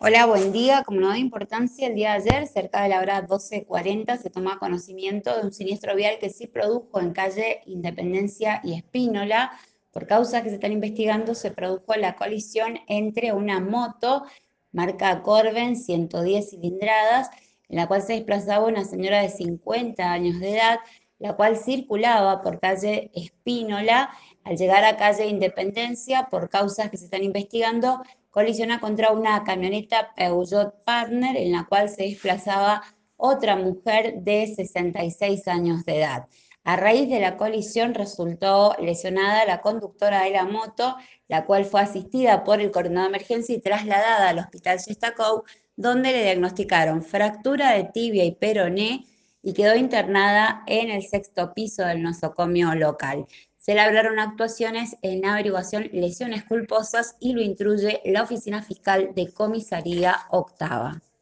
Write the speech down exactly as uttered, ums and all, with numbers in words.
Hola, buen día. Como no de importancia, el día de ayer, cerca de la hora doce cuarenta, se toma conocimiento de un siniestro vial que sí produjo en calle Independencia y Espínola. Por causas que se están investigando, se produjo la colisión entre una moto marca Corben ciento diez cilindradas, en la cual se desplazaba una señora de cincuenta años de edad, la cual circulaba por calle Espínola. Al llegar a calle Independencia, por causas que se están investigando, colisiona contra una camioneta Peugeot Partner en la cual se desplazaba otra mujer de sesenta y seis años de edad. A raíz de la colisión resultó lesionada la conductora de la moto, la cual fue asistida por el coordinador de emergencia y trasladada al hospital Sestacou, donde le diagnosticaron fractura de tibia y peroné y quedó internada en el sexto piso del nosocomio local. Se elaboraron actuaciones en averiguación lesiones culposas y lo instruye la Oficina Fiscal de Comisaría Octava.